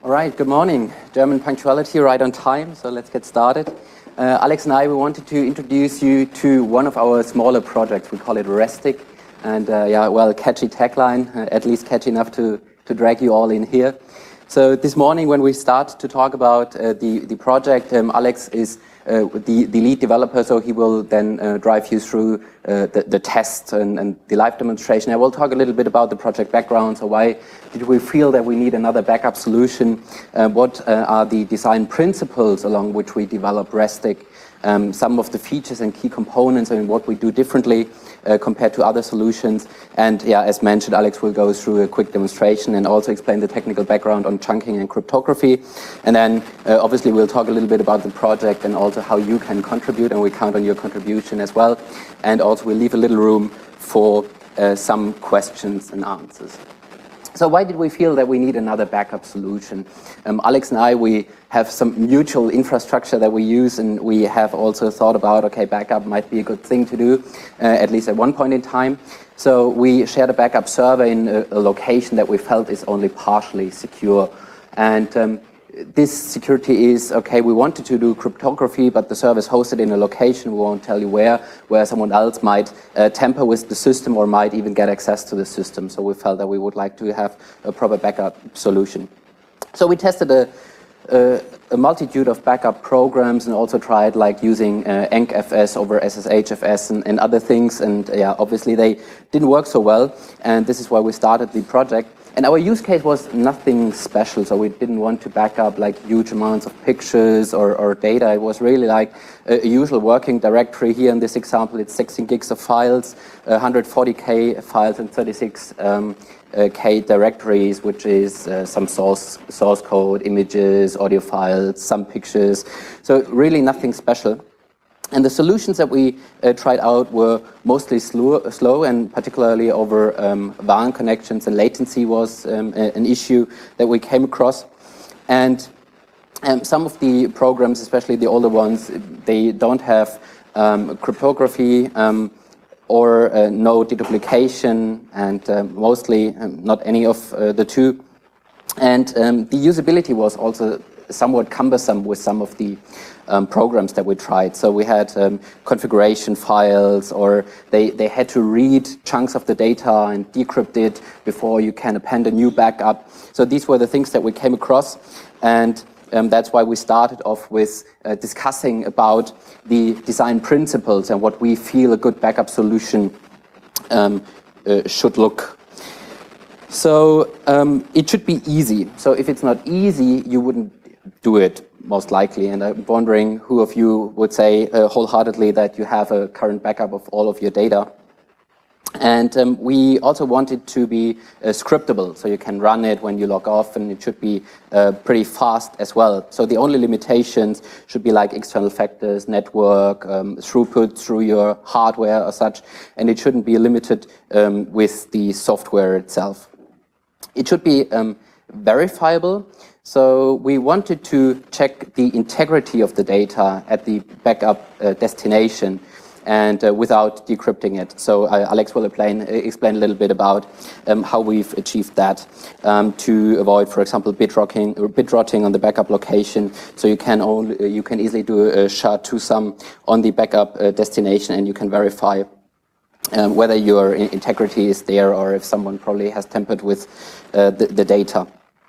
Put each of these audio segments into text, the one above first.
All right, good morning. German punctuality right on time, so let's get started. Alex and I, we wanted to introduce you to one of our smaller projects. We call it Restic, and catchy tagline, at least catchy enough to drag you all in here. So this morning when we start to talk about the project, Alex is the lead developer, so he will then drive you through the test and the live demonstration. I will talk a little bit about the project background, so why did we feel that we need another backup solution, what are the design principles along which we develop Restic, some of the features and key components and what we do differently compared to other solutions. And yeah, as mentioned, Alex will go through a quick demonstration and also explain the technical background on chunking and cryptography. And then obviously we'll talk a little bit about the project and also how you can contribute, and we count on your contribution as well. And also we'll leave a little room for some questions and answers. So why did we feel that we need another backup solution? Alex and I, we have some mutual infrastructure that we use, and we have also thought about, okay, backup might be a good thing to do, at least at one point in time. So we shared a backup server in a location that we felt is only partially secure. And this security is, okay, we wanted to do cryptography, but the server is hosted in a location, we won't tell you where someone else might tamper with the system or might even get access to the system. So we felt that we would like to have a proper backup solution. So we tested a multitude of backup programs and also tried like using EncFS over SSHFS and other things. And yeah, obviously they didn't work so well. And this is why we started the project. And our use case was nothing special, so we didn't want to back up like huge amounts of pictures or data. It was really like a usual working directory. Here in this example, it's 16 gigs of files, 140K files and 36K directories, which is some source code, images, audio files, some pictures. So really nothing special. And the solutions that we tried out were mostly slow, and particularly over WAN connections, and latency was an issue that we came across. And some of the programs, especially the older ones, they don't have cryptography or no deduplication, and mostly not any of the two. And the usability was also somewhat cumbersome with some of the programs that we tried. So we had configuration files, or they had to read chunks of the data and decrypt it before you can append a new backup. So these were the things that we came across, and that's why we started off with discussing about the design principles and what we feel a good backup solution should look. So it should be easy. So if it's not easy, you wouldn't do it, most likely. And I'm wondering who of you would say wholeheartedly that you have a current backup of all of your data. And we also want it to be scriptable, so you can run it when you log off, and it should be pretty fast as well. So the only limitations should be like external factors, network, throughput through your hardware or such, and it shouldn't be limited with the software itself. It should be verifiable. So we wanted to check the integrity of the data at the backup destination, and without decrypting it. So Alex will explain a little bit about how we've achieved that to avoid, for example, bit rotting on the backup location. So you can easily do a SHA-2-SUM on the backup destination, and you can verify whether your integrity is there or if someone probably has tampered with the data.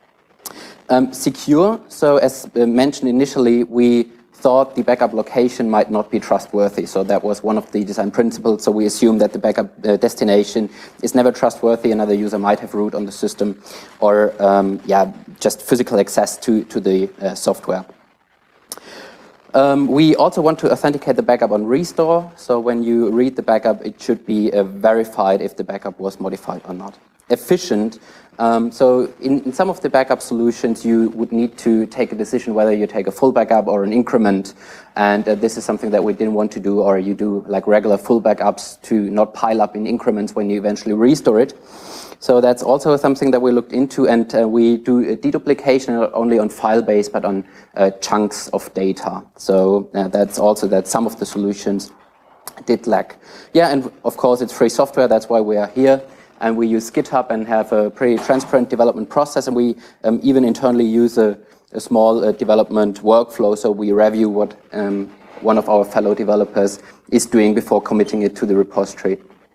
Secure, so as mentioned initially, we thought the backup location might not be trustworthy. So that was one of the design principles. So we assume that the backup destination is never trustworthy. Another user might have root on the system, or just physical access to the software. We also want to authenticate the backup on restore. So when you read the backup, it should be verified if the backup was modified or not. Efficient. So in some of the backup solutions, you would need to take a decision whether you take a full backup or an increment. And this is something that we didn't want to do, or you do like regular full backups to not pile up in increments when you eventually restore it. So that's also something that we looked into, and we do a deduplication not only on file base, but on chunks of data. So that's also that some of the solutions did lack. Yeah, and of course it's free software, that's why we are here. and we use GitHub and have a pretty transparent development process, and we even internally use a small development workflow, so we review what one of our fellow developers is doing before committing it to the repository.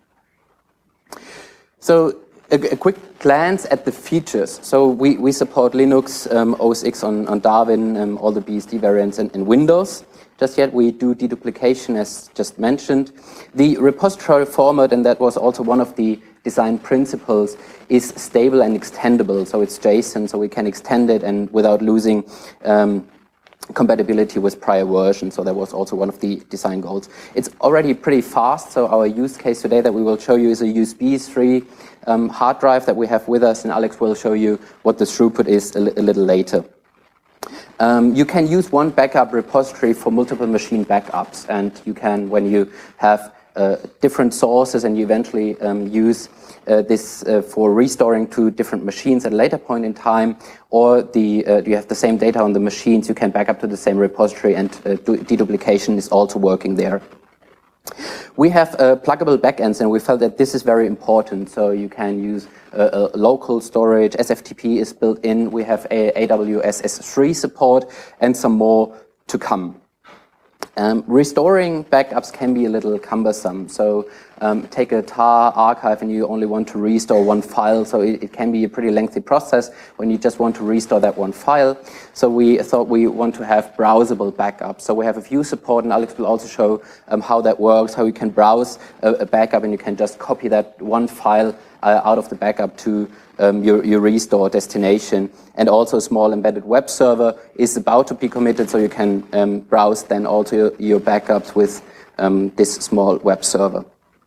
So a quick glance at the features. So we support Linux, OS X on Darwin, all the BSD variants, and Windows. Just yet we do deduplication, as just mentioned. The repository format, and that was also one of the design principles, is stable and extendable. So it's JSON, so we can extend it and without losing compatibility with prior versions. So that was also one of the design goals. It's already pretty fast. So our use case today that we will show you is a USB 3 hard drive that we have with us, and Alex will show you what the throughput is a little later. You can use one backup repository for multiple machine backups, and you can, when you have different sources and you eventually use this for restoring to different machines at a later point in time, or you have the same data on the machines, you can back up to the same repository, and deduplication is also working there. We have pluggable backends, and we felt that this is very important. So you can use local storage, SFTP is built in, we have AWS S3 support, and some more to come. Restoring backups can be a little cumbersome. So take a tar archive and you only want to restore one file. So it can be a pretty lengthy process when you just want to restore that one file. So we thought we want to have browsable backups. So we have a view support, and Alex will also show how that works, how you can browse a backup and you can just copy that one file out of the backup to your restore destination. And also a small embedded web server is about to be committed, so you can browse then also your backups with this small web server.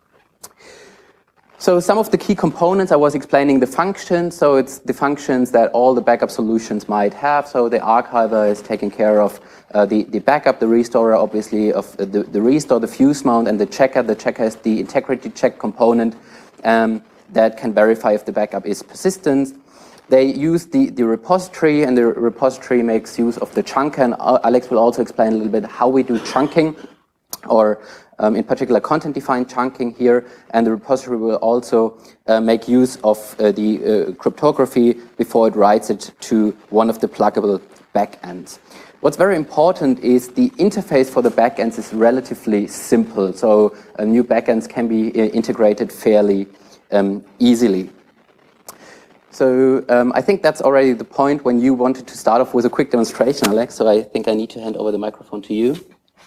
So some of the key components, I was explaining the functions. So it's the functions that all the backup solutions might have. So the archiver is taking care of the backup, the restorer obviously of the restore, the fuse mount, and the checker. The checker is the integrity check component that can verify if the backup is persistent. They use the repository, and the repository makes use of the chunker. And Alex will also explain a little bit how we do chunking, or in particular content-defined chunking here. And the repository will also make use of the cryptography before it writes it to one of the pluggable backends. What's very important is the interface for the backends is relatively simple. So new backends can be integrated fairly easily. So I think that's already the point when you wanted to start off with a quick demonstration, Alex. So I think I need to hand over the microphone to you.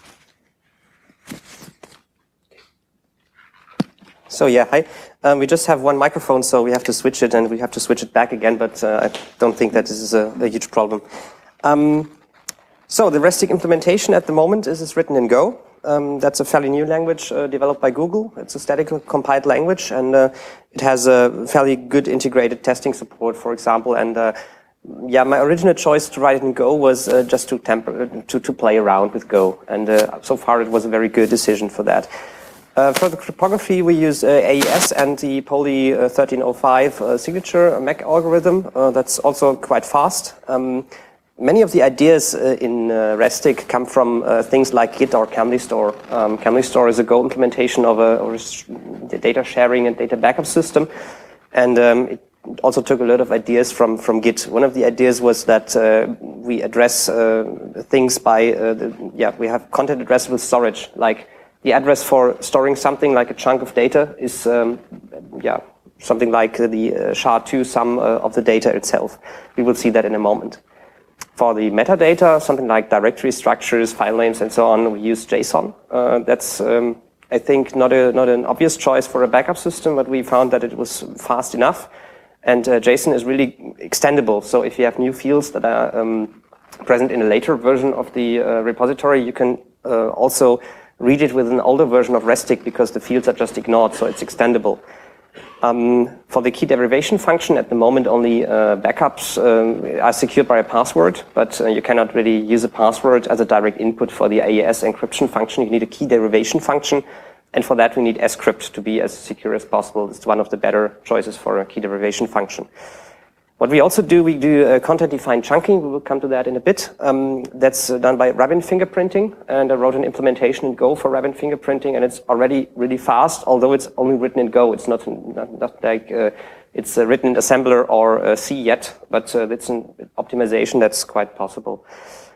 So yeah, hi. We just have one microphone, so we have to switch it, and we have to switch it back again, but I don't think that this is a huge problem. So the RESTIC implementation at the moment is written in Go. That's a fairly new language developed by Google. It's a statically compiled language, and it has a fairly good integrated testing support, for example. And yeah, my original choice to write it in Go was just to play around with Go, and so far it was a very good decision for that. For the cryptography, we use AES and the Poly 1305 signature Mac algorithm. That's also quite fast. Many of the ideas in RESTIC come from things like Git or CamelyStore. CamelyStore is a Go implementation of a data sharing and data backup system, and it also took a lot of ideas from Git. One of the ideas was that we address things by we have content addressable storage. Like the address for storing something like a chunk of data is something like the SHA-2 sum of the data itself. We will see that in a moment. For the metadata, something like directory structures, file names, and so on, we use JSON. That's, I think, not an obvious choice for a backup system, but we found that it was fast enough. And JSON is really extendable. So if you have new fields that are present in a later version of the repository, you can also read it with an older version of RESTIC because the fields are just ignored, so it's extendable. For the key derivation function, at the moment only backups are secured by a password, but you cannot really use a password as a direct input for the AES encryption function. You need a key derivation function, and for that we need scrypt to be as secure as possible. It's one of the better choices for a key derivation function. What we also do, we do content-defined chunking. We will come to that in a bit. That's done by Rabin fingerprinting, and I wrote an implementation in Go for Rabin fingerprinting, and it's already really fast, although it's only written in Go. It's not like it's written in assembler or C yet, but it's an optimization that's quite possible.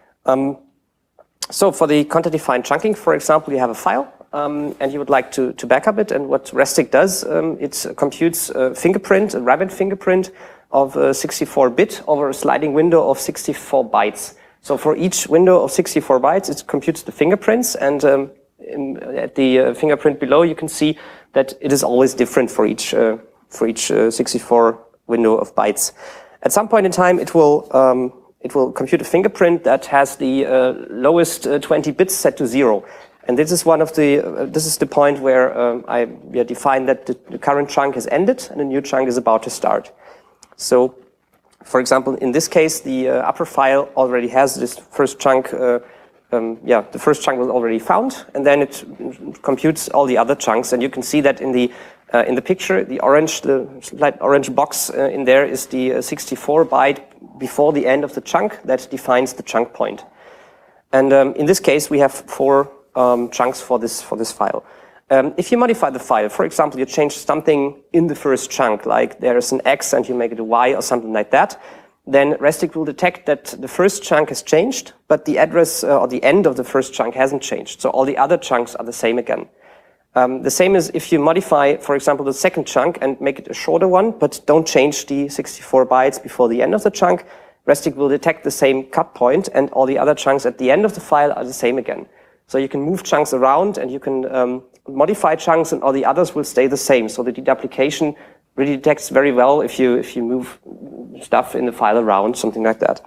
So for the content-defined chunking, for example, you have a file, and you would like to backup it, and what Restic does, it computes a fingerprint, a Rabin fingerprint, of 64-bit over a sliding window of 64 bytes. So for each window of 64 bytes, it computes the fingerprints, and at the fingerprint below, you can see that it is always different for each 64 window of bytes. At some point in time, it will compute a fingerprint that has the lowest 20 bits set to 0. And this is this is the point where we define that the current chunk has ended and a new chunk is about to start. So, for example, in this case, the upper file already has this first chunk. The first chunk was already found, and then it computes all the other chunks. And you can see that in the picture, the slight orange box in there is the 64-byte before the end of the chunk that defines the chunk point. And in this case, we have 4 chunks for this file. If you modify the file, for example, you change something in the first chunk, like there is an X and you make it a Y or something like that, then Restic will detect that the first chunk has changed, but the address or the end of the first chunk hasn't changed. So all the other chunks are the same again. The same is if you modify, for example, the second chunk and make it a shorter one, but don't change the 64 bytes before the end of the chunk, Restic will detect the same cut point, and all the other chunks at the end of the file are the same again. So you can move chunks around, and you can modify chunks, and all the others will stay the same. So the deduplication really detects very well if you move stuff in the file around, something like that.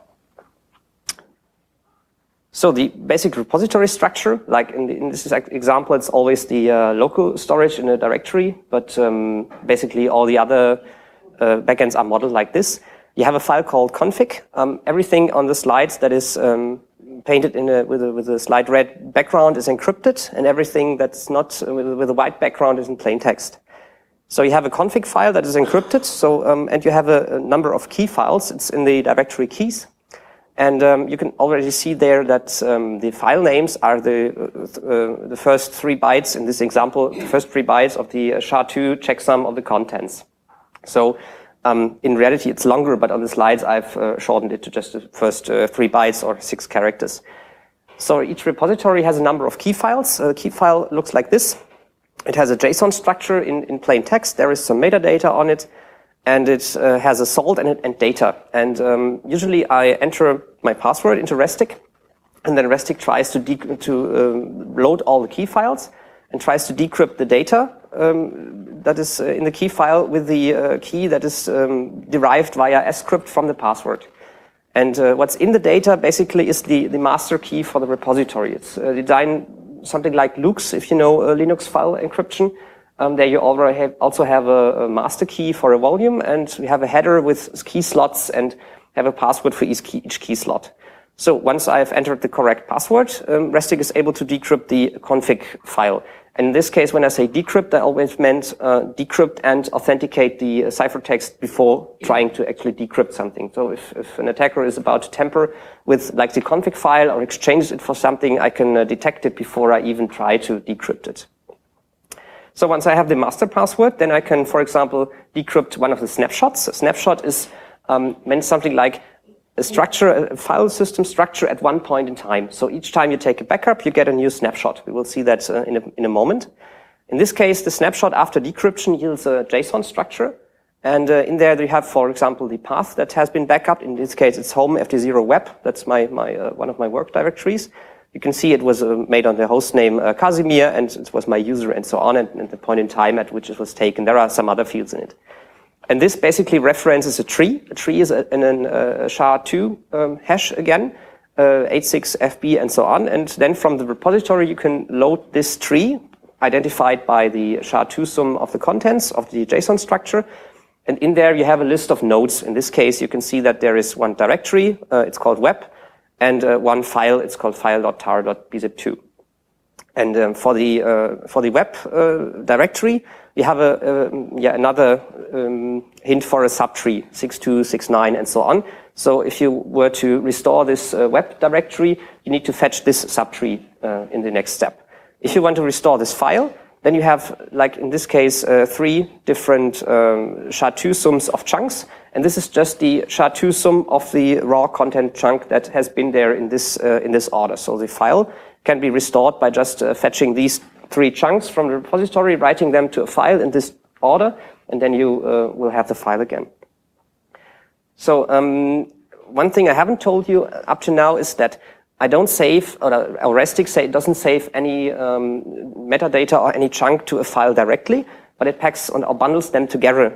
So the basic repository structure, like in this example, it's always the local storage in a directory, but basically all the other backends are modeled like this. You have a file called config. Everything on the slides that is painted with a slight red background is encrypted, and everything that's not with a white background is in plain text. So you have a config file that is encrypted. So and you have a number of key files. It's in the directory keys, and you can already see there that the file names are the first 3 bytes in this example. The first 3 bytes of the SHA-2 checksum of the contents. So in reality, it's longer, but on the slides, I've shortened it to just the first 3 bytes or 6 characters. So each repository has a number of key files. The key file looks like this. It has a JSON structure in plain text. There is some metadata on it, and it has a salt and data. And usually, I enter my password into Restic, and then Restic tries to load all the key files and tries to decrypt the data that is in the key file with the key that is derived via scrypt from the password. And what's in the data basically is the master key for the repository. It's designed something like Lux, if you know Linux file encryption. There you also have a master key for a volume, and we have a header with key slots and have a password for each key slot. So once I've entered the correct password, Restic is able to decrypt the config file. And in this case, when I say decrypt, I always meant decrypt and authenticate the ciphertext before trying to actually decrypt something. So if an attacker is about to tamper with like the config file or exchanges it for something, I can detect it before I even try to decrypt it. So once I have the master password, then I can, for example, decrypt one of the snapshots. A snapshot is meant something like a file system structure at one point in time. So each time you take a backup, you get a new snapshot. We will see that in a moment. In this case, the snapshot after decryption yields a JSON structure. And in there, you have, for example, the path that has been backupped. In this case, it's home FD0 web. That's one of my work directories. You can see it was made on the host name Casimir, and it was my user and so on, and the point in time at which it was taken. There are some other fields in it. And this basically references a tree. A tree is a SHA-2 hash again, 86FB and so on. And then from the repository, you can load this tree identified by the SHA-2 sum of the contents of the JSON structure. And in there, you have a list of nodes. In this case, you can see that there is one directory. It's called web, and one file. It's called file.tar.bzip2. And for the web directory, you have another hint for a subtree, 62, 69, and so on. So if you were to restore this web directory, you need to fetch this subtree in the next step. If you want to restore this file, then you have, like in this case, 3 different SHA-2 sums of chunks. And this is just the SHA-2 sum of the raw content chunk that has been there in this order. So the file can be restored by just fetching these 3 chunks from the repository, writing them to a file in this order, and then you will have the file again. So one thing I haven't told you up to now is that I don't save, or RESTIC doesn't save any metadata or any chunk to a file directly, but it packs or bundles them together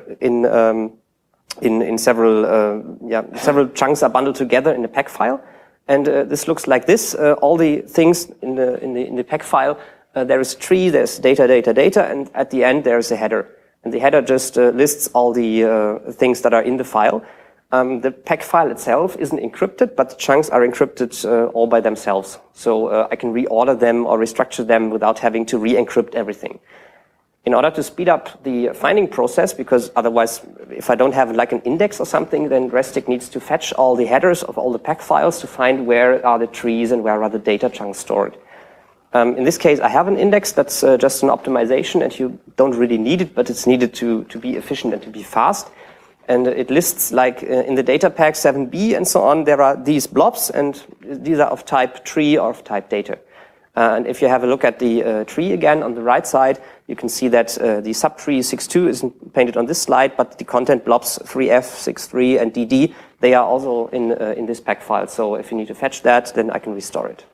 in several chunks are bundled together in the pack file. And this looks like this. All the things in the pack file, there is a tree, there's data, and at the end there's a header. And the header just lists all the things that are in the file. The pack file itself isn't encrypted, but the chunks are encrypted all by themselves. So I can reorder them or restructure them without having to re-encrypt everything. In order to speed up the finding process, because otherwise, if I don't have like an index or something, then RESTIC needs to fetch all the headers of all the pack files to find where are the trees and where are the data chunks stored. In this case, I have an index that's just an optimization, and you don't really need it, but it's needed to be efficient and to be fast. And it lists, like in the data pack 7b and so on, there are these blobs, and these are of type tree or of type data. And if you have a look at the tree again on the right side, you can see that the subtree 62 isn't painted on this slide, but the content blobs 3f, 63, and dd, they are also in this pack file. So if you need to fetch that, then I can restore it.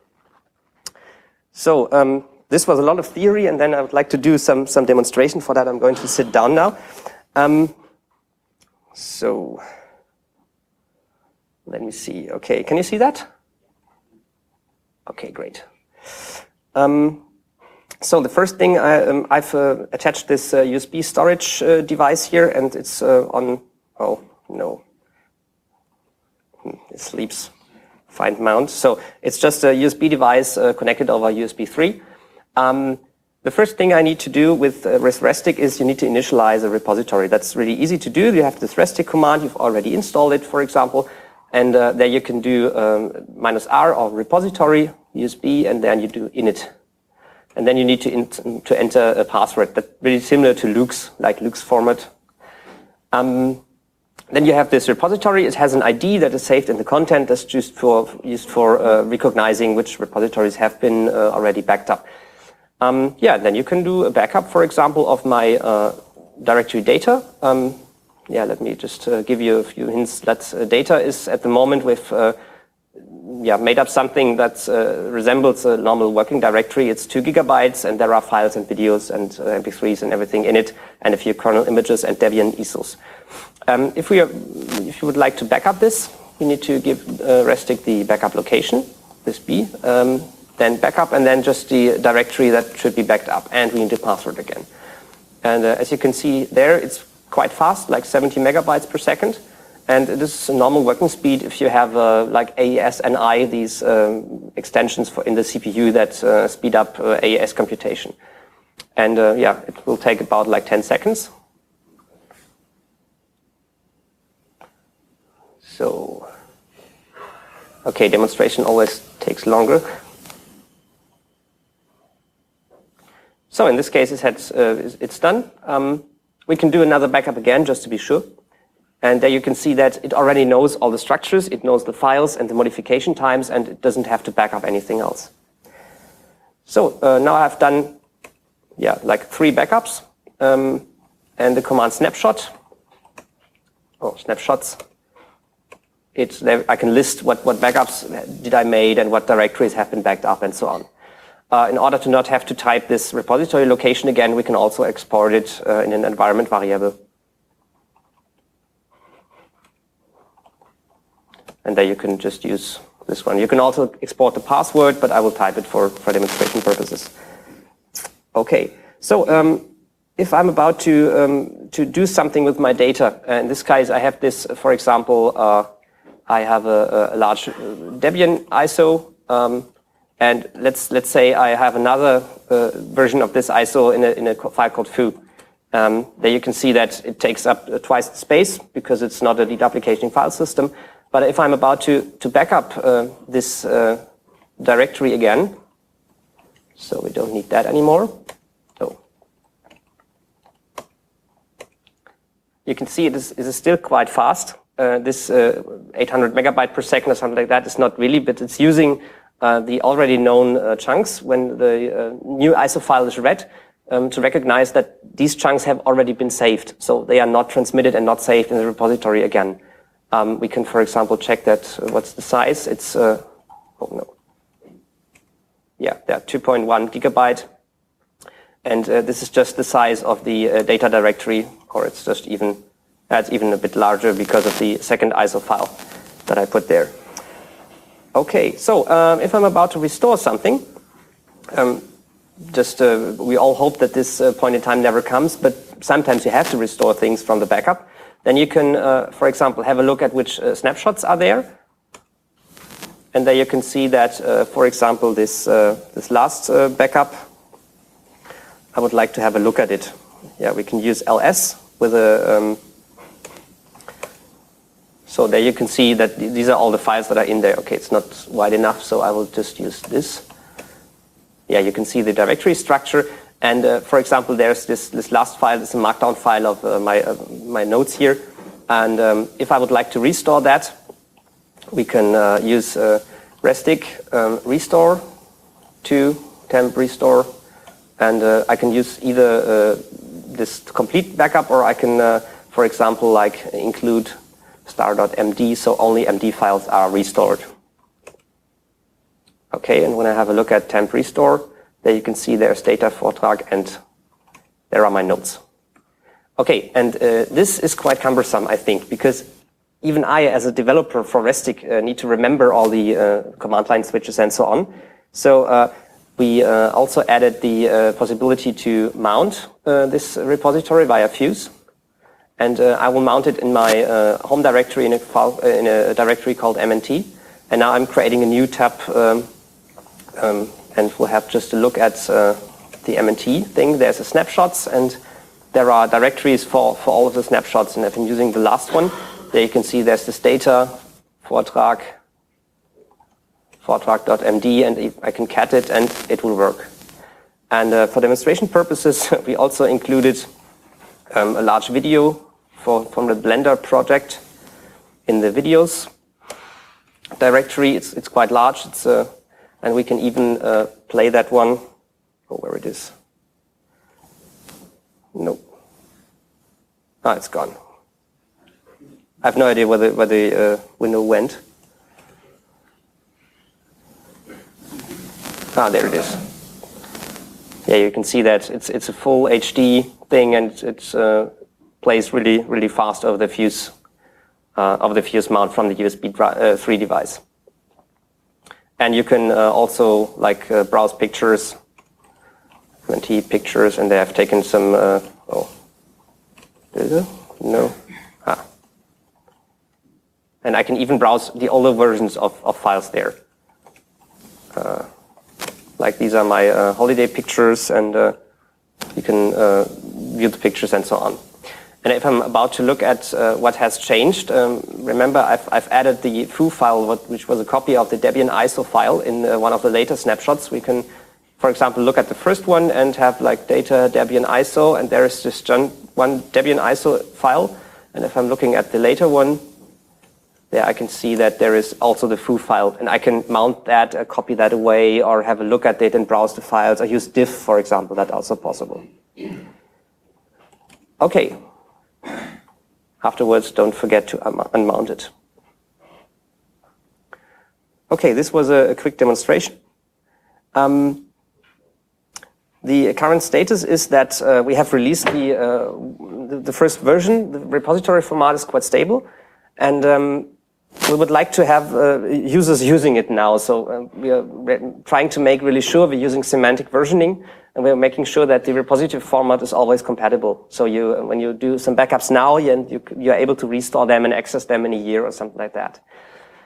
So this was a lot of theory, and then I would like to do some demonstration. For that, I'm going to sit down now. So let me see. Okay, can you see that? Okay, great. So the first thing, I've attached this USB storage device here, and it's on, oh no, it sleeps, find mount. So it's just a USB device connected over USB 3. The first thing I need to do with RESTIC is you need to initialize a repository. That's really easy to do. You have this RESTIC command, you've already installed it, for example, and there you can do -r or repository, USB, and then you do init. And then you need to enter a password that's really similar to Luke's, like Luke's format. Then you have this repository. It has an ID that is saved in the content that's used for recognizing which repositories have been already backed up. Then you can do a backup, for example, of my directory data. Let me just give you a few hints. That data is at the moment with made up something that resembles a normal working directory. It's 2 gigabytes, and there are files and videos and MP3s and everything in it, and a few kernel images and Debian ISOs. If you would like to backup this, you need to give RESTIC the backup location, this B, then backup, and then just the directory that should be backed up, and we need a password again. And as you can see there, it's quite fast, like 70 megabytes per second. And this is a normal working speed if you have like AES and I, these extensions in the CPU that speed up AES computation. And it will take about like 10 seconds. So, okay, demonstration always takes longer. So in this case, it's done. We can do another backup again, just to be sure. And there you can see that it already knows all the structures, it knows the files and the modification times, and it doesn't have to back up anything else. So now I've done, like 3 backups, and the command snapshot, snapshots. I can list what backups did I made and what directories have been backed up and so on. In order to not have to type this repository location again, we can also export it in an environment variable. And there you can just use this one. You can also export the password, but I will type it for demonstration purposes. Okay, so if I'm about to do something with my data, in this case I have this, for example, I have a large Debian ISO, and let's say I have another version of this ISO in a file called foo. There you can see that it takes up twice the space because it's not a deduplicating file system. But if I'm about to back up this directory again, so we don't need that anymore. So you can see it is still quite fast. This 800 megabyte per second or something like that is not really, but it's using the already known chunks when the new ISO file is read. To recognize that these chunks have already been saved. So they are not transmitted and not saved in the repository again. We can, for example, check that, what's the size? It's, oh no. Yeah, 2.1 gigabyte. And this is just the size of the data directory, or it's just even, that's even a bit larger because of the second ISO file that I put there. Okay, so if I'm about to restore something, we all hope that this point in time never comes, but sometimes you have to restore things from the backup. Then you can, for example, have a look at which snapshots are there. And there you can see that, for example, this last backup, I would like to have a look at it. Yeah, we can use ls with a... so there you can see that these are all the files that are in there. Okay, it's not wide enough, so I will just use this. Yeah, you can see the directory structure. And for example, there's this last file, this is a markdown file of my notes here. And if I would like to restore that, we can use restic restore to temp restore. And I can use either this complete backup, or I can, for example, like include star.md, so only MD files are restored. Okay, and when I have a look at temp restore, there you can see there's data Vortrag and there are my notes. Okay, and this is quite cumbersome, I think, because even I, as a developer for Restic, need to remember all the command line switches and so on. So we also added the possibility to mount this repository via Fuse. And I will mount it in my home directory in a directory called MNT. And now I'm creating a new tab and we'll have just a look at the MNT thing. There's a snapshots, and there are directories for all of the snapshots. And if I'm using the last one, there you can see there's this data, Vortrag, Vortrag.md, and I can cat it and it will work. And for demonstration purposes, we also included a large video from the Blender project in the videos directory. It's quite large. It's and we can even play that one. Oh, where it is? Nope. Ah, it's gone. I have no idea where the window went. Ah, there it is. Yeah, you can see that it's a full HD thing, and it plays really fast over the Fuse mount from the USB 3 device. And you can also browse pictures, MNT pictures, and they have taken some. Oh, is it? No. Ah. And I can even browse the older versions of files there. Like these are my holiday pictures, and you can view the pictures and so on. And if I'm about to look at what has changed, remember I've added the foo file, which was a copy of the Debian ISO file in one of the later snapshots. We can, for example, look at the first one and have like data Debian ISO, and there is just one Debian ISO file. And if I'm looking at the later one, there I can see that there is also the foo file, and I can mount that, copy that away, or have a look at it and browse the files. I use diff, for example, that's also possible. Okay. Afterwards, don't forget to unmount it. Okay, this was a quick demonstration. The current status is that we have released the first version. The repository format is quite stable, and we would like to have users using it now. So we are trying to make really sure we're using semantic versioning, and we're making sure that the repository format is always compatible. So when you do some backups now, you're able to restore them and access them in a year or something like that.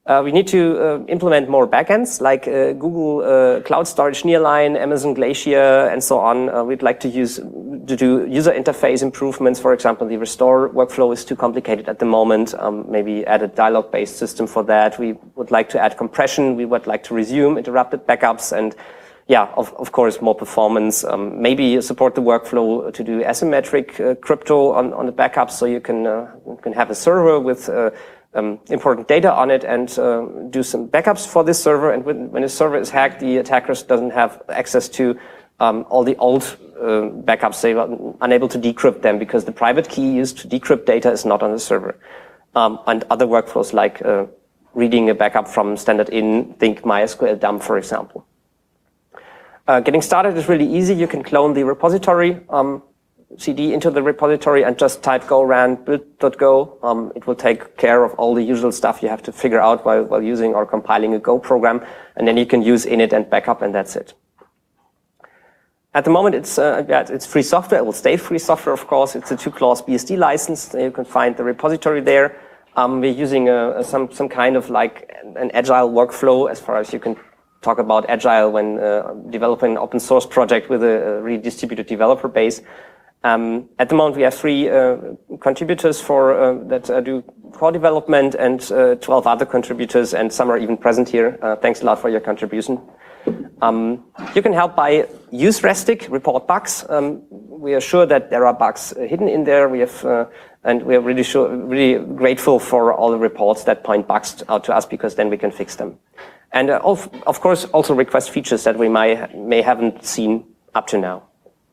We need to implement more backends like Google Cloud Storage Nearline, Amazon Glacier, and so on. We'd like to do user interface improvements. For example, the restore workflow is too complicated at the moment. Maybe add a dialog-based system for that. We would like to add compression. We would like to resume interrupted backups, and yeah, of course, more performance. Maybe support the workflow to do asymmetric crypto on the backups, so you can have a server with important data on it and do some backups for this server. And when a server is hacked, the attackers doesn't have access to all the old backups. They are unable to decrypt them because the private key used to decrypt data is not on the server. And other workflows like reading a backup from standard in, think MySQL dump, for example. Getting started is really easy. You can clone the repository, CD into the repository and just type go ran build.go. It will take care of all the usual stuff you have to figure out while using or compiling a Go program, and then you can use init and backup, and that's it. At the moment, it's free software. It will stay free software, of course. It's a 2-clause BSD license. You can find the repository there. We're using some kind of like an agile workflow, as far as you can talk about agile when developing an open source project with a really distributed developer base. At the moment, we have 3 contributors for that do core development and 12 other contributors, and some are even present here. Thanks a lot for your contribution. You can help by use Restic, report bugs. We are sure that there are bugs hidden in there. We have, and we are really grateful for all the reports that point bugs out to us, because then we can fix them. And of course, also request features that we may haven't seen up to now.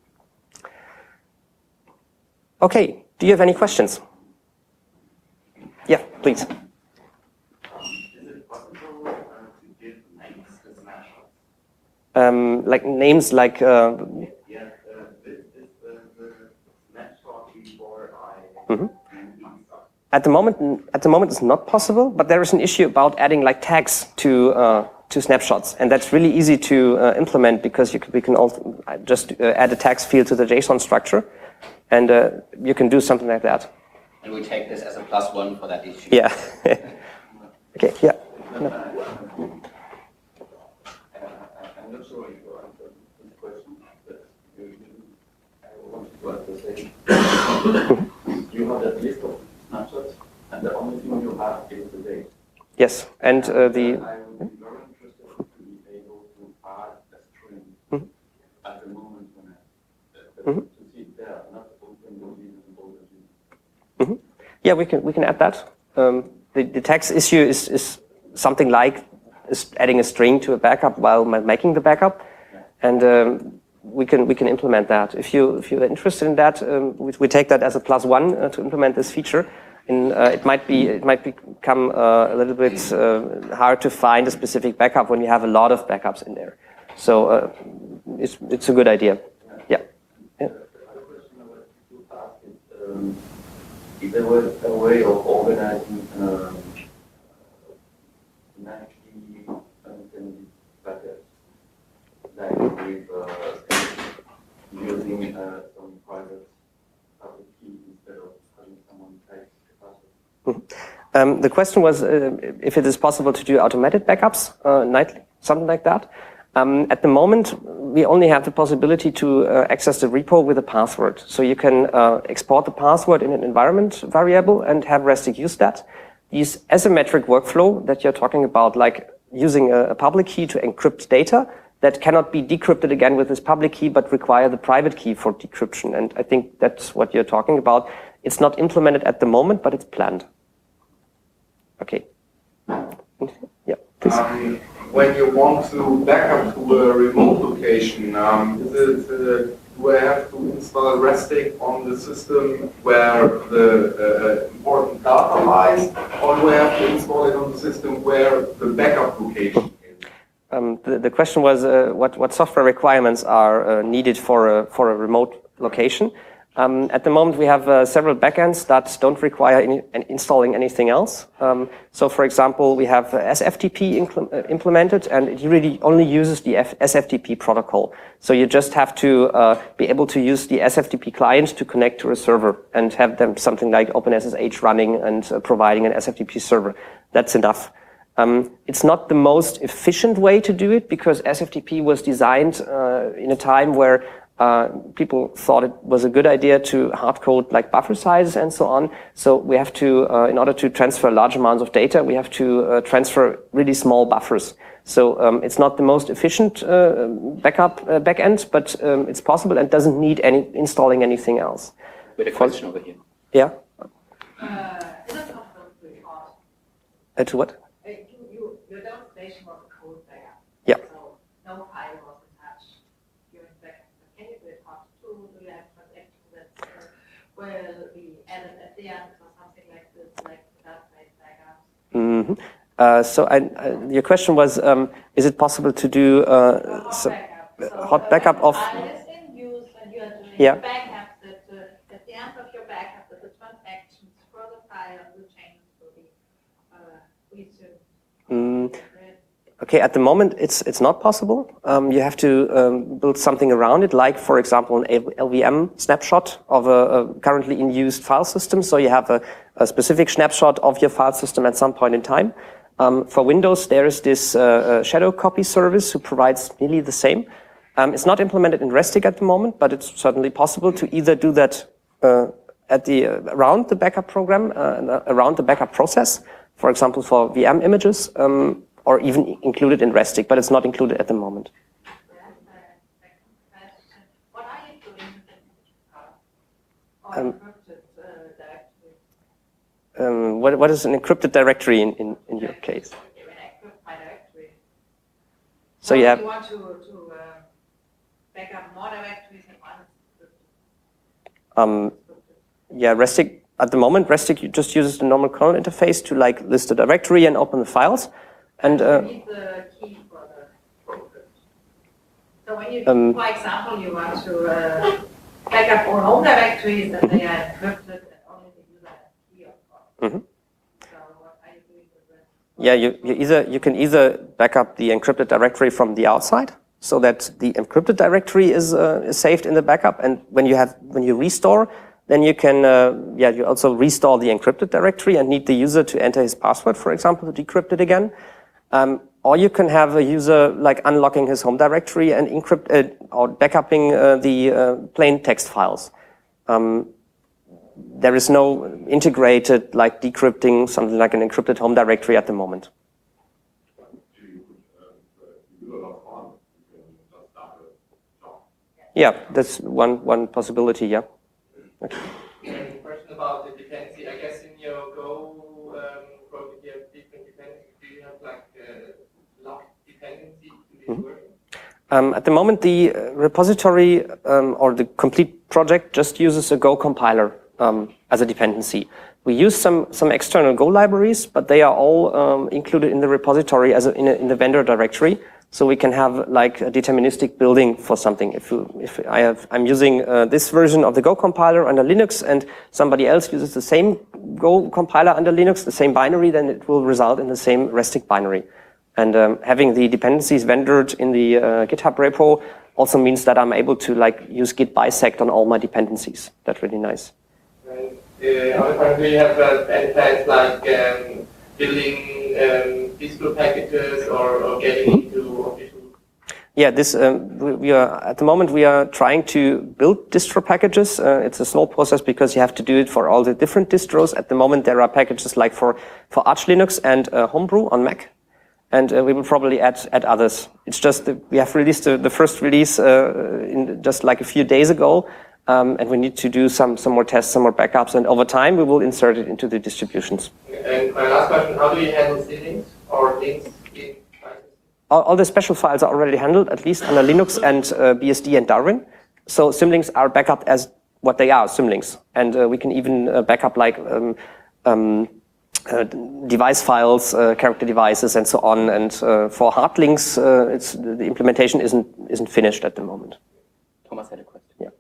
Okay, do you have any questions? Yeah, please. Is it possible to give names to snapshots? Like names like... Yeah, this is the snapshot before I... Mm-hmm. At the moment, it's not possible, but there is an issue about adding like tags to snapshots, and that's really easy to implement, because we can also just add a tags field to the JSON structure. And you can do something like that. And we take this as a +1 for that issue. Yeah. Okay, yeah. No. I'm not sure if you answered this question, but I wanted to say, you have that list of snapshots, and the only thing you have is the date. Yes, and I would be very interested to be able to add a string at the moment when to see it there, not yeah, we can add that. The tags issue is something like adding a string to a backup while making the backup, and we can implement that. If you're interested in that, we take that as a +1 to implement this feature. And it might become a little bit hard to find a specific backup when you have a lot of backups in there. So it's a good idea. Yeah. If there was a way of organizing naturally unattended packets, like with using some private key instead of having someone type the password. The question was if it is possible to do automated backups nightly, something like that. At the moment, we only have the possibility to access the repo with a password. So you can export the password in an environment variable and have Restic use that. This asymmetric workflow that you're talking about, like using a public key to encrypt data, that cannot be decrypted again with this public key, but require the private key for decryption. And I think that's what you're talking about. It's not implemented at the moment, but it's planned. Okay. Yeah, please. When you want to back up to a remote location, do I have to install Restic on the system where the important data lies, or do I have to install it on the system where the backup location is? The question was what software requirements are needed for a remote location. At the moment, we have several backends that don't require installing anything else. So, for example, we have SFTP implemented, and it really only uses the SFTP protocol. So you just have to be able to use the SFTP client to connect to a server and have them something like OpenSSH running and providing an SFTP server. That's enough. It's not the most efficient way to do it because SFTP was designed in a time where people thought it was a good idea to hard code like buffer sizes and so on. So we have to, in order to transfer large amounts of data, we have to transfer really small buffers. So it's not the most efficient backend, but it's possible and doesn't need installing anything else. With a question over here. Yeah. Is it possible to record? To what? Your demonstration was a code backup. Yeah. So no file was attached during backup. Can you do it part two? Do you have transactions that will be added at the end or something like this, like database backups? Mm-hmm. So your question was, is it possible to do hot backup of? File is in use and you are doing backup that at the end of your backup, that the transactions for the file, the changes will be resumed. Okay, at the moment it's not possible. You have to build something around it, like for example an LVM snapshot of a currently in use file system. So you have a specific snapshot of your file system at some point in time. For Windows, there is this shadow copy service who provides nearly the same. It's not implemented in Restic at the moment, but it's certainly possible to either do that around the backup program, around the backup process, for example, for VM images, or even included in Restic, but it's not included at the moment. What are you doing with the encrypted directory? What is an encrypted directory in your case? So you have. You want to back up more directories at once? Yeah, Restic at the moment, Restic just uses the normal kernel interface to like list the directory and open the files. And you need the key for the encrypt. So when you, for example, you want to back up all home directories and they are encrypted and only the user has a key, of course. Mhm. So what are you doing with that? Yeah, you can either back up the encrypted directory from the outside, so that the encrypted directory is saved in the backup, and when you restore, then you can you also restore the encrypted directory and need the user to enter his password, for example, to decrypt it again. Or you can have a user like unlocking his home directory and encrypt or backupping the plain text files. There is no integrated like decrypting something like an encrypted home directory at the moment. Yeah, that's one possibility. Yeah. Okay. Question about the dependency. I guess in your Go project you have different dependencies. Do you have like locked dependency to this version? At the moment, the repository or the complete project just uses a Go compiler as a dependency. We use some external Go libraries, but they are all included in the repository as in the vendor directory. So we can have like a deterministic building for something. If I'm using this version of the Go compiler under Linux and somebody else uses the same Go compiler under Linux, the same binary, then it will result in the same Restic binary. And having the dependencies vendored in the GitHub repo also means that I'm able to like use git bisect on all my dependencies. That's really nice. And other part, do you have any plans like building distro packages or getting into official? Yeah, this we are at the moment we are trying to build distro packages. It's a slow process because you have to do it for all the different distros. At the moment, there are packages like for Arch Linux and Homebrew on Mac, and we will probably add others. It's just that we have released the first release in just like a few days ago, and we need to do some more tests, some more backups, and over time we will insert it into the distributions. And my last question: how do you handle ceilings or links in? All the special files are already handled, at least under Linux and BSD and Darwin. So symlinks are backed as what they are, symlinks. And we can even back up like device files, character devices, and so on. And for hard links, the implementation isn't finished at the moment. Thomas had a question. Yeah.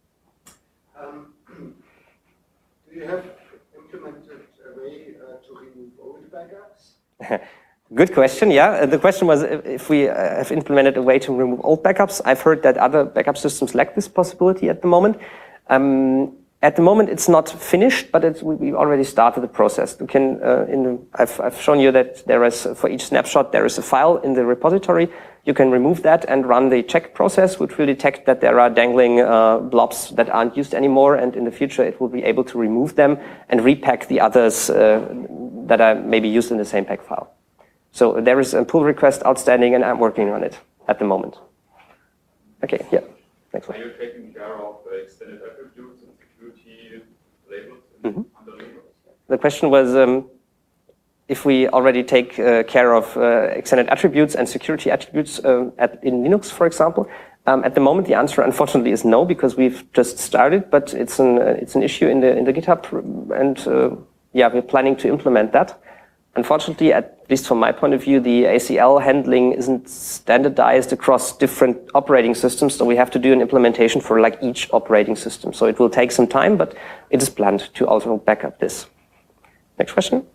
Do you have implemented a way to remove old backups? Good question, yeah. The question was if we have implemented a way to remove old backups. I've heard that other backup systems lack this possibility at the moment. At the moment, it's not finished, but we already started the process. You can, I've shown you that there is, for each snapshot, there is a file in the repository. You can remove that and run the check process, which will detect that there are dangling blobs that aren't used anymore. And in the future, it will be able to remove them and repack the others that are maybe used in the same pack file. So there is a pull request outstanding, and I'm working on it at the moment. Okay, yeah. Next one. Are you taking care of extended attributes and security labels under Linux? The question was if we already take care of extended attributes and security attributes in Linux, for example. At the moment, the answer, unfortunately, is no, because we've just started. But it's an issue in the GitHub, and yeah, we're planning to implement that. Unfortunately, at least from my point of view, the ACL handling isn't standardized across different operating systems, so we have to do an implementation for like each operating system. So it will take some time, but it is planned to also back up this. Next question?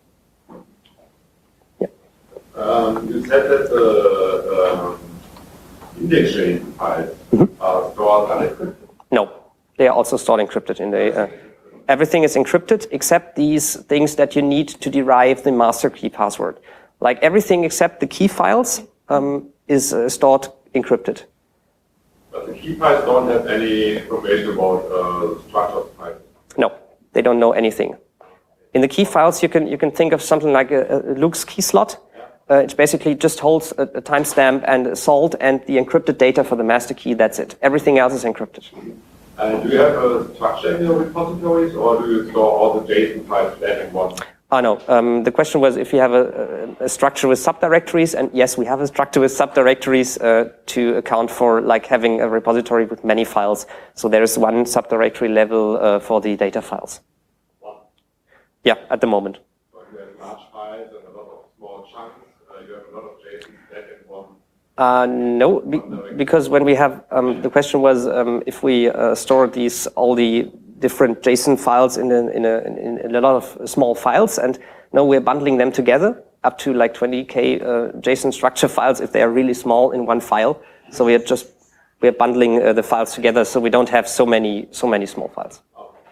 Yeah. You said that the index JSON files are stored unencrypted? No, they are also stored encrypted in the... Everything is encrypted except these things that you need to derive the master key password. Like everything except the key files is stored encrypted. But the key files don't have any information about structured files? No, they don't know anything. In the key files, you can think of something like a Luke's key slot. It basically just holds a timestamp and a salt and the encrypted data for the master key. That's it. Everything else is encrypted. Do you have a structure in your repositories, or do you store all the JSON files flat in one? Oh, no. The question was if you have a structure with subdirectories, and yes, we have a structure with subdirectories to account for like having a repository with many files. So there is one subdirectory level for the data files. One. Yeah, at the moment. So you have large files and a lot of small chunks. You have a lot of JSON flat in one. No, because when we have, the question was if we store all the different JSON files in a lot of small files, and no, we're bundling them together up to like 20K JSON structure files if they are really small in one file. So we're bundling the files together, so we don't have so many small files.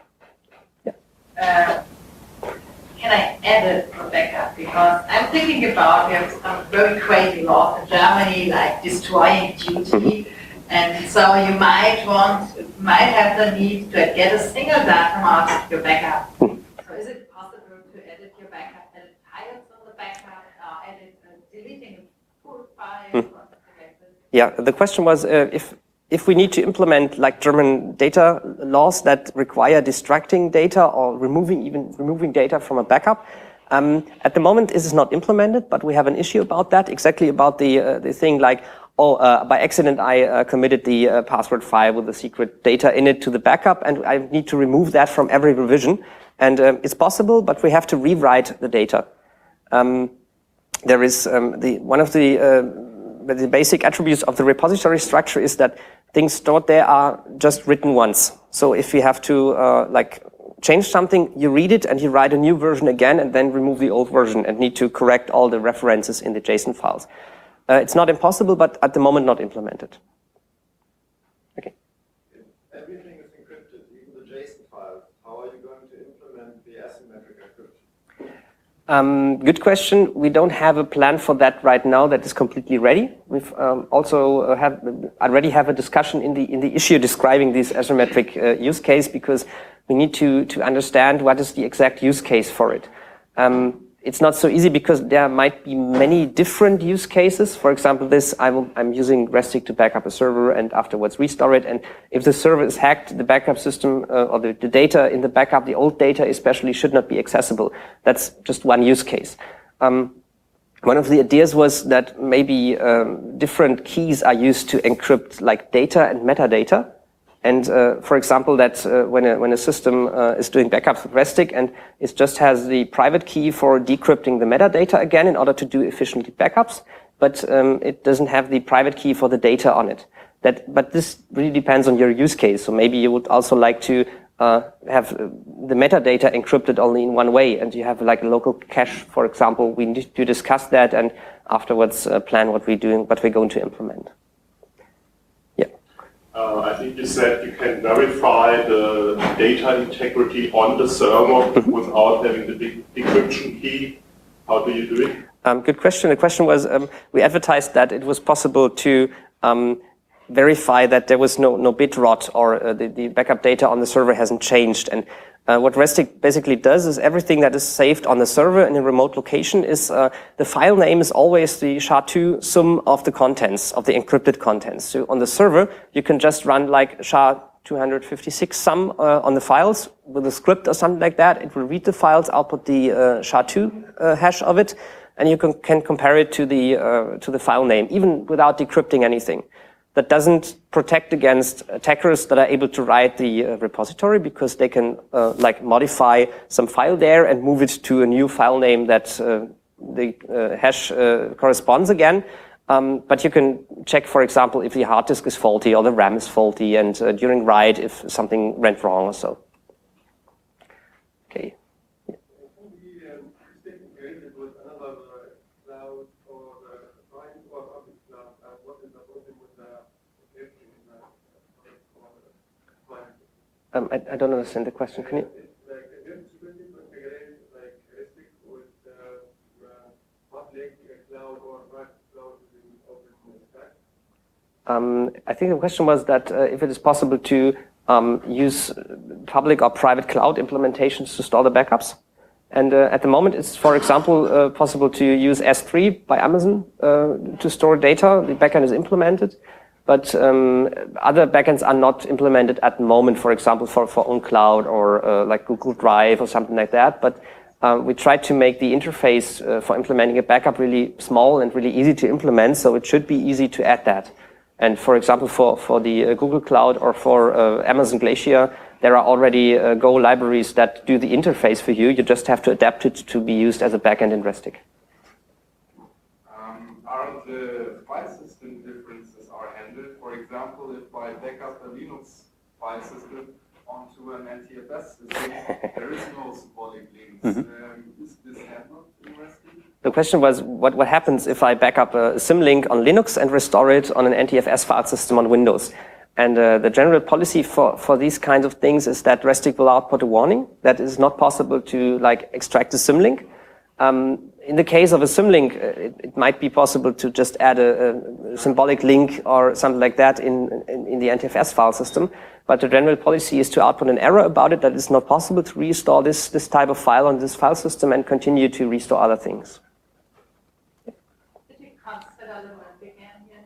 Yeah. Can I add a backup? Because I'm thinking about, we have some very crazy laws in Germany, like destroying duty. And so you might have the need to get a single data mart of your backup. So is it possible to edit your backup, edit files on the backup, deleting a full file, or something like this? Yeah, the question was if we need to implement like German data laws that require distracting data or removing data from a backup. At the moment, this is not implemented, but we have an issue about that, exactly about the thing like, by accident, I committed the password file with the secret data in it to the backup, and I need to remove that from every revision. And it's possible, but we have to rewrite the data. There is one of the basic attributes of the repository structure is that things stored there are just written once. So if you have to change something, you read it and you write a new version again and then remove the old version and need to correct all the references in the JSON files. It's not impossible, but at the moment not implemented. Okay. Everything is encrypted, even the JSON files. How are you going to implement the asymmetric encryption? Good question. We don't have a plan for that right now that is completely ready. We've also already have a discussion in the issue describing this asymmetric use case, because we need to understand what is the exact use case for it. It's not so easy because there might be many different use cases. For example, I'm using Restic to back up a server and afterwards restore it. And if the server is hacked, the backup system or the data in the backup, the old data especially, should not be accessible. That's just one use case. One of the ideas was that maybe different keys are used to encrypt like data and metadata. And for example, that when a system is doing backups with Restic and it just has the private key for decrypting the metadata again in order to do efficiently backups, but it doesn't have the private key for the data on it. But this really depends on your use case. So maybe you would also like to have the metadata encrypted only in one way, and you have like a local cache, for example. We need to discuss that and afterwards plan what we're going to implement. I think you said you can verify the data integrity on the server without having the decryption key. How do you do it? Good question. The question was, we advertised that it was possible to verify that there was no bit rot or the backup data on the server hasn't changed. And what Restic basically does is everything that is saved on the server in a remote location is the file name is always the SHA-2 sum of the contents, of the encrypted contents. So on the server, you can just run like SHA-256 sum on the files with a script or something like that. It will read the files, output the SHA-2 hash of it, and you can compare it to the file name, even without decrypting anything. That doesn't protect against attackers that are able to write the repository, because they can like modify some file there and move it to a new file name that the hash corresponds again. But you can check, for example, if the hard disk is faulty or the RAM is faulty, and during write if something went wrong or so. Okay. I don't understand the question. Can you? I think the question was that if it is possible to use public or private cloud implementations to store the backups. And at the moment, it's, for example, possible to use S3 by Amazon to store data. The backend is implemented. But other backends are not implemented at the moment, for example, for OwnCloud or like Google Drive or something like that. But we tried to make the interface for implementing a backup really small and really easy to implement, so it should be easy to add that. And for example, for the Google Cloud or for Amazon Glacier, there are already Go libraries that do the interface for you. You just have to adapt it to be used as a backend in Restic. Are the file system differences are handled? For example, if I back up a Linux file system onto an NTFS system, there is no symbolic links. Is this handled in Restic? The question was, what happens if I back up a symlink on Linux and restore it on an NTFS file system on Windows? And the general policy for these kinds of things is that Restic will output a warning that it is not possible to like extract a symlink. In the case of a symlink, it might be possible to just add a symbolic link or something like that in the NTFS file system. But the general policy is to output an error about it that it's not possible to restore this type of file on this file system and continue to restore other things. Did you consider a little big endian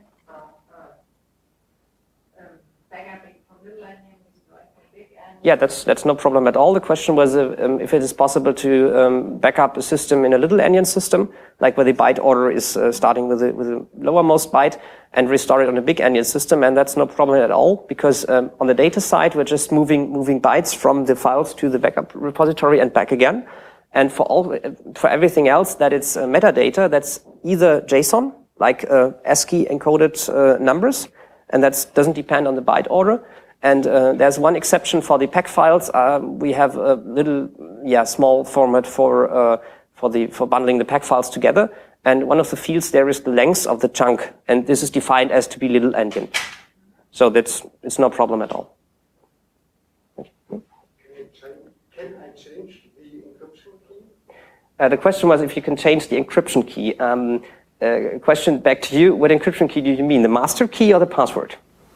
backupping from little endian restoring from big endian? Yeah, that's no problem at all. The question was if it is possible to back up a system in a little endian system, like where the byte order is starting with the lowermost byte, and restore it on a big endian system, and that's no problem at all, because on the data side we're just moving bytes from the files to the backup repository and back again. And for everything else that it's metadata, that's either JSON, like ASCII encoded numbers, and that doesn't depend on the byte order. And there's one exception for the PAC files. We have a little, small format for bundling the PAC files together. And one of the fields there is the length of the chunk, and this is defined as to be little endian. So it's no problem at all. Can I change the encryption key? The question was if you can change the encryption key. Question back to you. What encryption key do you mean? The master key or the password?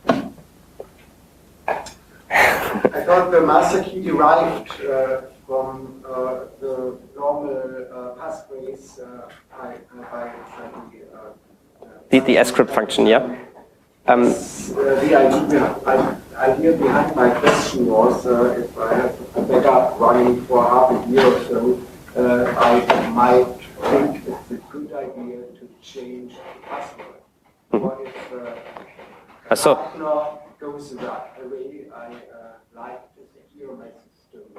I thought the master key derived from the normal passphrase by the scrypt function, yeah. The idea behind my question was if I have a backup running for half a year or so, I might think it's a good idea to change the password. What if the partner goes that way? I like to secure my system.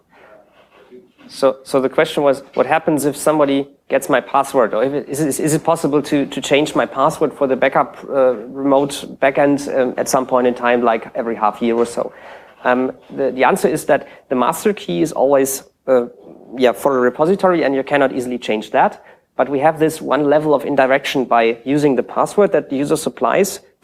So the question was, what happens if somebody gets my password? Or is it possible to change my password for the backup remote backend at some point in time, like every half year or so? The answer is that the master key is always for a repository, and you cannot easily change that. But we have this one level of indirection by using the password that the user supplies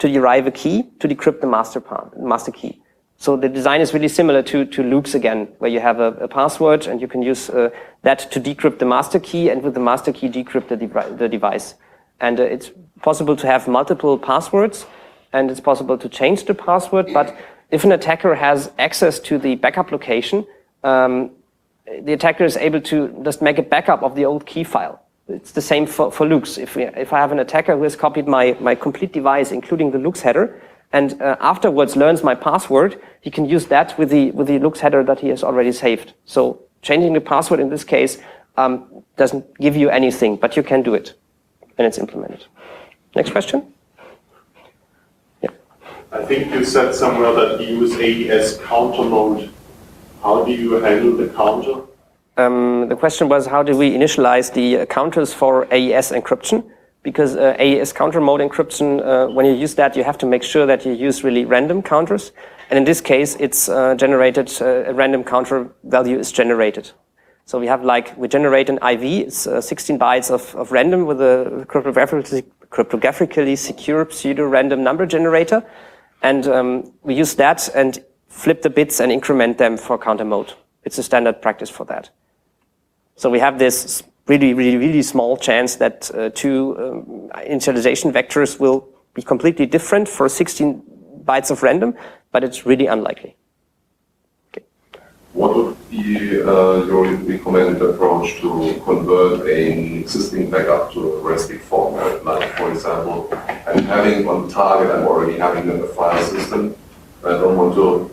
to derive a key to decrypt the master key. So the design is really similar to loops again, where you have a password and you can use that to decrypt the master key, and with the master key decrypt the device. And it's possible to have multiple passwords, and it's possible to change the password, but if an attacker has access to the backup location, the attacker is able to just make a backup of the old key file. It's the same for LUKS. If I have an attacker who has copied my complete device, including the LUKS header, and afterwards learns my password, he can use that with the LUKS header that he has already saved. So changing the password in this case doesn't give you anything, but you can do it, and it's implemented. Next question? Yeah. I think you said somewhere that you use AES counter mode. How do you handle the counter? The question was, how do we initialize the counters for AES encryption? Because AES counter mode encryption, when you use that, you have to make sure that you use really random counters. And in this case, it's generated, a random counter value is generated. So we have we generate an IV, it's 16 bytes of random with a cryptographically secure pseudo-random number generator. And we use that and flip the bits and increment them for counter mode. It's a standard practice for that. So we have this really small chance that two initialization vectors will be completely different for 16 bytes of random, but it's really unlikely. Okay. What would be your recommended approach to convert an existing backup to a RESTIC format? Like, for example, I'm having on target, I'm already having a file system. I don't want to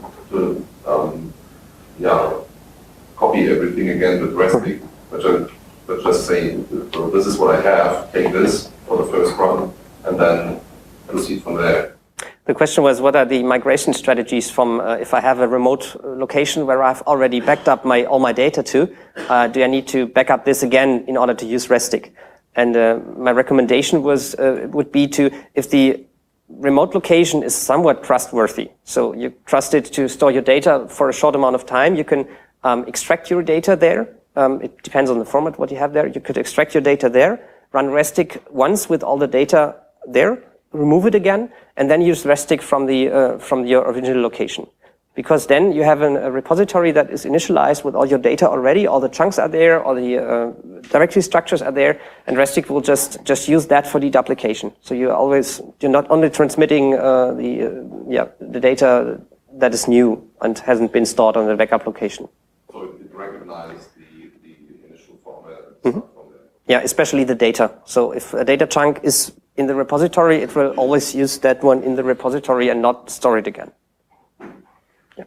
copy everything again with RESTIC, but just say, well, this is what I have, take this for the first run, and then proceed from there. The question was, what are the migration strategies from if I have a remote location where I've already backed up all my data to, do I need to back up this again in order to use RESTIC? And my recommendation would be to, if the remote location is somewhat trustworthy, so you trust it to store your data for a short amount of time, you can extract your data there. It depends on the format what you have there. You could extract your data there, run RESTIC once with all the data there, remove it again, and then use RESTIC from your original location. Because then you have a repository that is initialized with all your data already, all the chunks are there, all the directory structures are there, and RESTIC will just use that for the duplication. So you're not only transmitting the data that is new and hasn't been stored on the backup location. So it recognizes the initial format. Mm-hmm. Yeah, especially the data. So if a data chunk is in the repository, it will always use that one in the repository and not store it again. Yeah.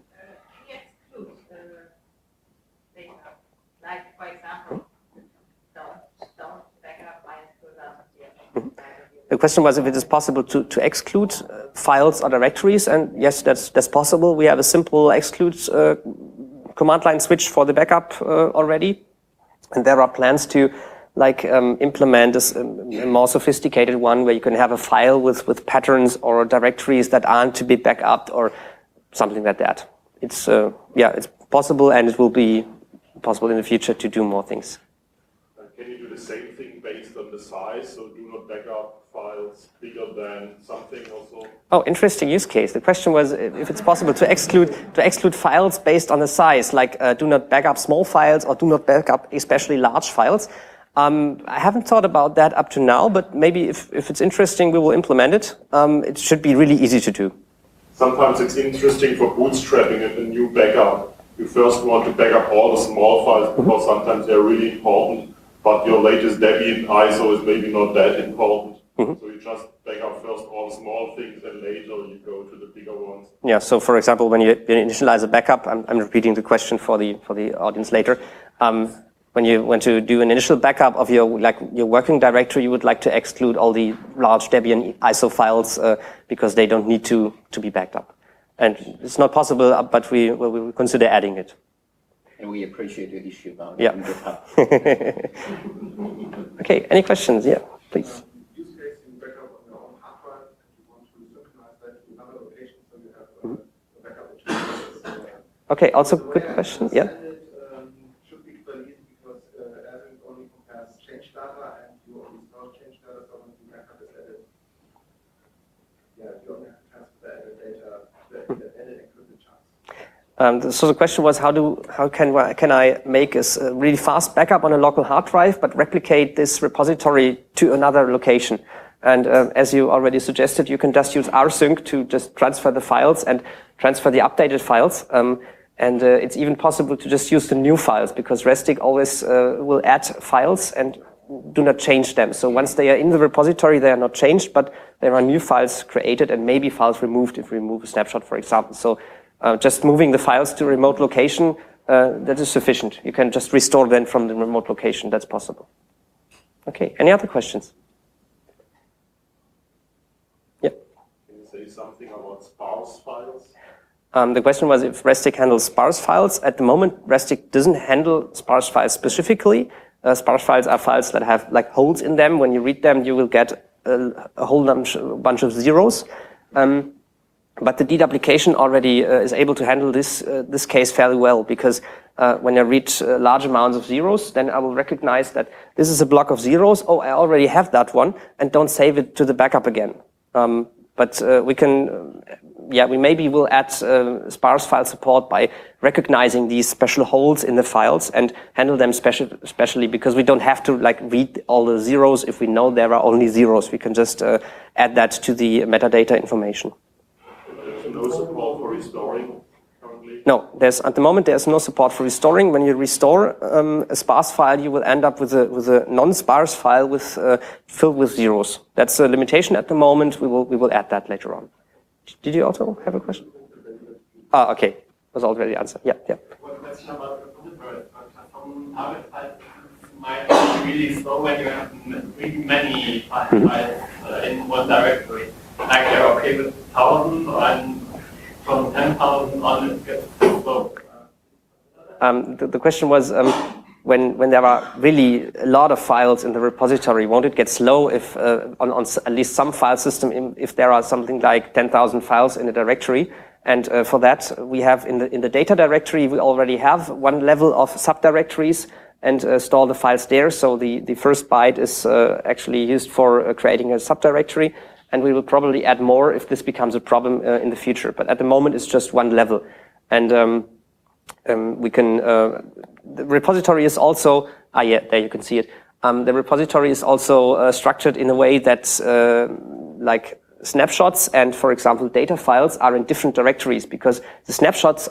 Data. Like, for example, don't back up files to The question was if it is possible to exclude files or directories, and yes, that's possible. We have a simple exclude command line switch for the backup already, and there are plans to implement this a more sophisticated one where you can have a file with patterns or directories that aren't to be backed up or something like that. It's it's possible, and it will be possible in the future to do more things. Can you do the same thing based on the size? So do not back up files bigger than something also? Oh, interesting use case. The question was if it's possible to exclude files based on the size, like do not back up small files or do not back up especially large files. I haven't thought about that up to now, but maybe if it's interesting, we will implement it. It should be really easy to do. Sometimes it's interesting for bootstrapping a new backup. You first want to back up all the small files because sometimes they're really important, but your latest Debian ISO is maybe not that important. So you just back up first all the small things, and later you go to the bigger ones. Yeah. So, for example, when you initialize a backup, I'm repeating the question for the audience later. When you want to do an initial backup of your working directory, you would like to exclude all the large Debian ISO files because they don't need to be backed up. And it's not possible, but we will consider adding it. And we appreciate your issue about GitHub. Okay, any questions? Yeah, please. Use case you back up on your own hard drive and you want to synchronize that to another location so you have a backup of two devices. Okay, also good question. Yeah. Should be quite easy because as it only compares change data and you only store change data, so when the backup is added, you So the question was, how can I make a really fast backup on a local hard drive, but replicate this repository to another location? And as you already suggested, you can just use rsync to just transfer the files and transfer the updated files. And it's even possible to just use the new files, because Restic always will add files and do not change them. So once they are in the repository, they are not changed, but there are new files created and maybe files removed if we remove a snapshot, for example. So just moving the files to a remote location, that is sufficient. You can just restore them from the remote location. That's possible. Okay, any other questions? Yeah. Can you say something about sparse files? The question was if Restic handles sparse files. At the moment, Restic doesn't handle sparse files specifically. Sparse files are files that have like holes in them. When you read them, you will get a whole bunch of zeros. But the deduplication already is able to handle this case fairly well, because when I read large amounts of zeros, then I will recognize that this is a block of zeros. Oh, I already have that one, and don't save it to the backup again. But we can, we maybe will add sparse file support by recognizing these special holes in the files and handle them specially, because we don't have to like read all the zeros if we know there are only zeros. We can just add that to the metadata information. No support for restoring currently? No, at the moment there's no support for restoring. When you restore a sparse file, you will end up with a non-sparse file filled with zeros. That's a limitation at the moment. We will add that later on. Did you also have a question? Okay, was already answered. Yeah. One question about repositories. Some target files might be really slow when you have really many files in one directory. Like they're okay with 1,000, and from 10,000 on it gets slow. The question was, when there are really a lot of files in the repository, won't it get slow if on at least some file system, if there are something like 10,000 files in a directory? And for that, we have in the data directory, we already have one level of subdirectories and store the files there. So the first byte is actually used for creating a subdirectory. And we will probably add more if this becomes a problem in the future. But at the moment, it's just one level. And we can, the repository is also, there you can see it. The repository is also structured in a way that like snapshots and, for example, data files are in different directories, because the snapshots,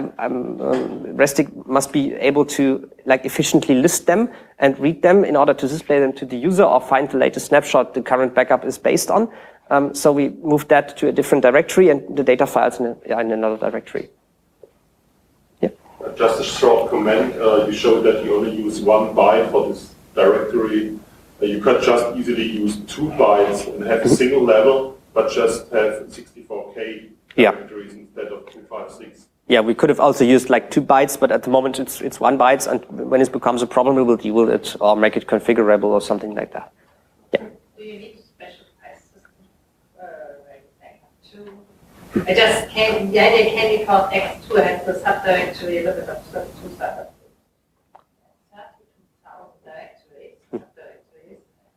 Restic must be able to like efficiently list them and read them in order to display them to the user or find the latest snapshot the current backup is based on. So we moved that to a different directory, and the data files in another directory. Yeah. Just a short comment. You showed that you only use 1 byte for this directory. You could just easily use 2 bytes and have a single level, but just have 64K directories instead of 256. Yeah, we could have also used like 2 bytes, but at the moment it's 1 byte, and when it becomes a problem, we will deal with it or make it configurable or something like that. Yeah. Do you need a special file system to? I just came, the idea came because X2 has the subdirectory, a little bit of 32 subdirectories. 32,000 directories, subdirectories.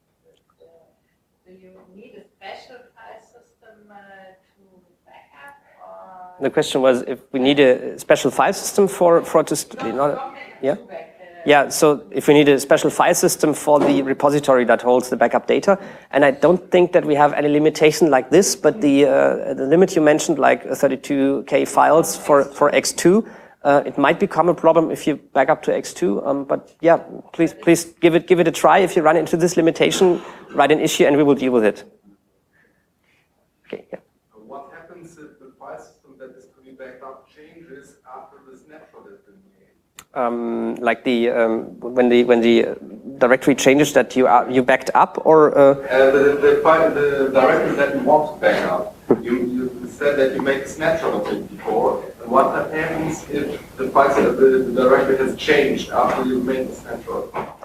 Do you need a special file system to backup? Or? The question was if we need a special file system for this. Yeah, so if we need a special file system for the repository that holds the backup data, and I don't think that we have any limitation like this, but the limit you mentioned, like 32K files for X2, it might become a problem if you back up to X2. But yeah, please give it a try. If you run into this limitation, write an issue and we will deal with it. Okay. Yeah. What happens if the file system that is to be backed up changes after the snapshot has been made? Like when the directory changes that you backed up, or the directory that you want to back up. You said that you make a snapshot of it before. And what happens if the directory has changed after you made the snapshot?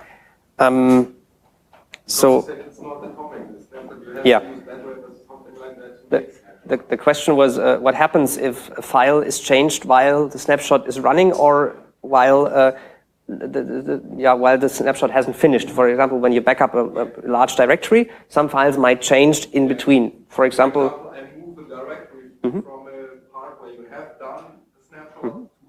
So it's not atomic. You have yeah. to use that or something like that. The question was what happens if a file is changed while the snapshot is running, or while while the snapshot hasn't finished. For example, when you back up a large directory, some files might change in between. For example, I move the directory from a part where you have done the snapshot to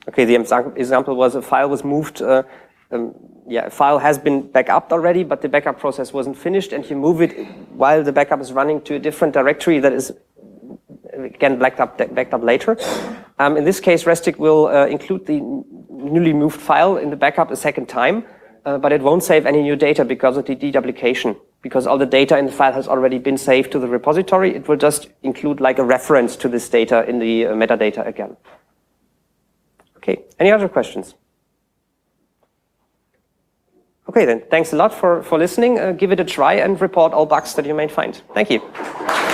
Okay, the example was a file was moved. A file has been backed already, but the backup process wasn't finished, and you move it while the backup is running to a different directory that is again backed up later. In this case, Restic will include the newly moved file in the backup a second time, but it won't save any new data because of the deduplication. Because all the data in the file has already been saved to the repository, it will just include like a reference to this data in the metadata again. Okay, any other questions? Okay then, thanks a lot for listening. Give it a try and report all bugs that you may find. Thank you.